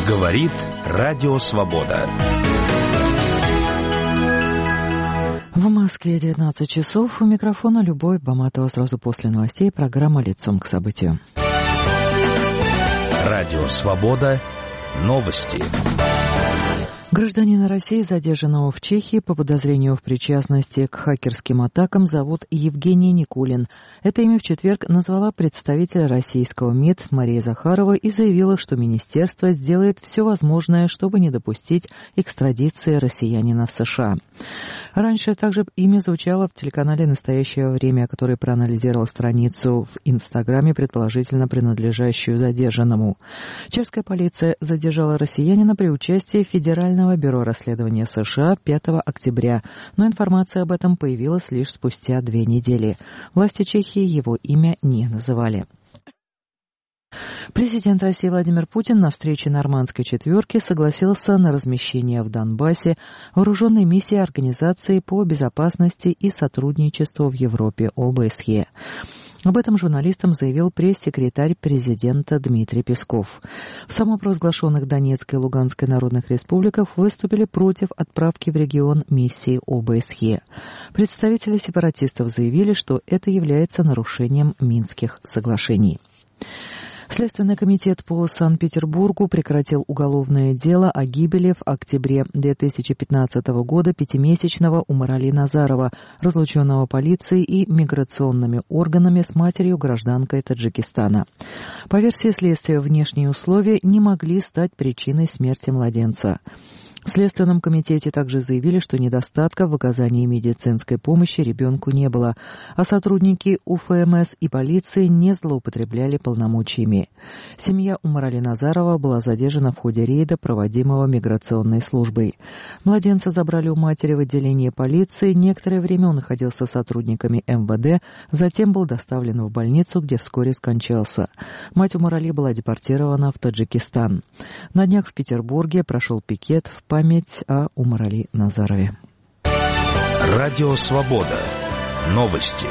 Говорит Радио Свобода. В Москве 19 часов. У микрофона Любовь Баматова. Сразу после новостей программа «Лицом к событию». Радио Свобода. Новости. Гражданина России, задержанного в Чехии по подозрению в причастности к хакерским атакам, зовут Евгений Никулин. Это имя в четверг назвала представитель российского МИД Мария Захарова и заявила, что министерство сделает все возможное, чтобы не допустить экстрадиции россиянина в США. Раньше также имя звучало в телеканале «Настоящее время», который проанализировал страницу в Инстаграме, предположительно принадлежащую задержанному. Чешская полиция задержала россиянина при участии Федерального бюро расследования США 5 октября, но информация об этом появилась лишь спустя 2 недели. Власти Чехии его имя не называли. Президент России Владимир Путин на встрече Нормандской четверки согласился на размещение в Донбассе вооруженной миссии Организации по безопасности и сотрудничеству в Европе ОБСЕ. Об этом журналистам заявил пресс-секретарь президента Дмитрий Песков. В самопровозглашенных Донецкой и Луганской народных республиках выступили против отправки в регион миссии ОБСЕ. Представители сепаратистов заявили, что это является нарушением Минских соглашений. Следственный комитет по Санкт-Петербургу прекратил уголовное дело о гибели в октябре 2015 года 5-месячного Умарали Назарова, разлученного полицией и миграционными органами с матерью-гражданкой Таджикистана. По версии следствия, внешние условия не могли стать причиной смерти младенца. В Следственном комитете также заявили, что недостатка в оказании медицинской помощи ребенку не было, а сотрудники УФМС и полиции не злоупотребляли полномочиями. Семья Умарали Назарова была задержана в ходе рейда, проводимого миграционной службой. Младенца забрали у матери в отделение полиции. Некоторое время он находился с сотрудниками МВД, затем был доставлен в больницу, где вскоре скончался. Мать Умарали была депортирована в Таджикистан. На днях в Петербурге прошел пикет в память о Умарали Назарове. Радио Свобода. Новости.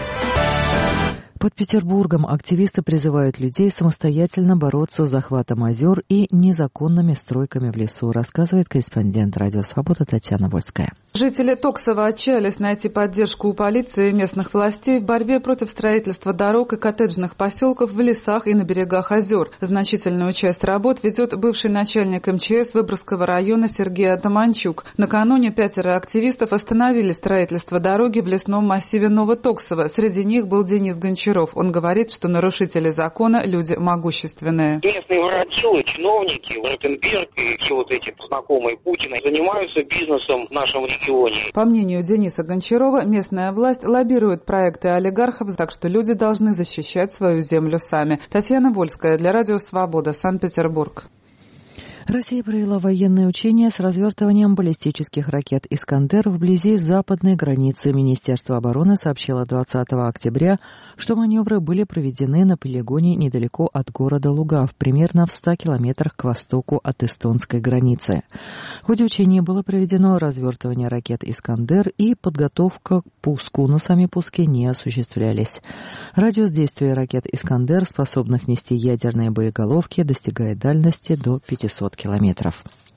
Под Петербургом активисты призывают людей самостоятельно бороться с захватом озер и незаконными стройками в лесу, рассказывает корреспондент Радио Свобода Татьяна Вольская. Жители Токсова отчаялись найти поддержку у полиции и местных властей в борьбе против строительства дорог и коттеджных поселков в лесах и на берегах озер. Значительную часть работ ведет бывший начальник МЧС Выборгского района Сергей Атаманчук. Накануне 5 активистов остановили строительство дороги в лесном массиве Новотоксово. Среди них был Денис Гончаров. Он говорит, что нарушители закона – люди могущественные. Местные воротилы, чиновники, Ротенберг и все вот эти знакомые Путина занимаются бизнесом в нашем регионе. По мнению Дениса Гончарова, местная власть лоббирует проекты олигархов, так что люди должны защищать свою землю сами. Татьяна Вольская для Радио Свобода, Санкт-Петербург. Россия провела военные учения с развертыванием баллистических ракет «Искандер» вблизи западной границы. Министерство обороны сообщило 20 октября, что маневры были проведены на полигоне недалеко от города Лугав, примерно в 100 километрах к востоку от эстонской границы. В ходе учения было проведено развертывание ракет «Искандер» и подготовка к пуску, но сами пуски не осуществлялись. Радиус действия ракет «Искандер», способных нести ядерные боеголовки, достигает дальности до 500 километров.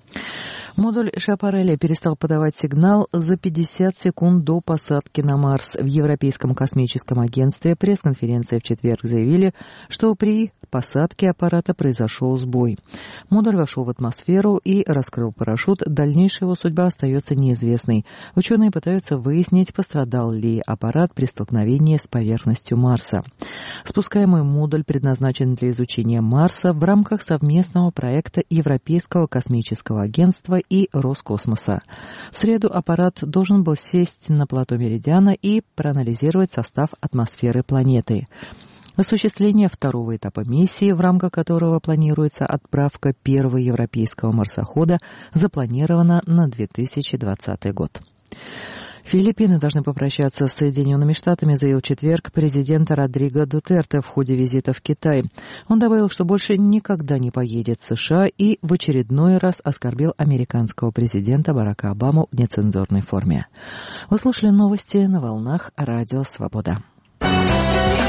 Модуль Шапарелли перестал подавать сигнал за 50 секунд до посадки на Марс. В Европейском космическом агентстве пресс-конференции в четверг заявили, что при посадке аппарата произошел сбой. Модуль вошел в атмосферу и раскрыл парашют. Дальнейшая его судьба остается неизвестной. Ученые пытаются выяснить, пострадал ли аппарат при столкновении с поверхностью Марса. Спускаемый модуль предназначен для изучения Марса в рамках совместного проекта Европейского космического агентства и Роскосмоса. В среду аппарат должен был сесть на плато Меридиана и проанализировать состав атмосферы планеты. Осуществление второго этапа миссии, в рамках которого планируется отправка первого европейского марсохода, запланировано на 2020 год. Филиппины должны попрощаться с Соединенными Штатами, заявил в четверг президент Родриго Дутерте в ходе визита в Китай. Он добавил, что больше никогда не поедет в США и в очередной раз оскорбил американского президента Барака Обаму в нецензурной форме. Вы слушали новости на волнах Радио Свобода.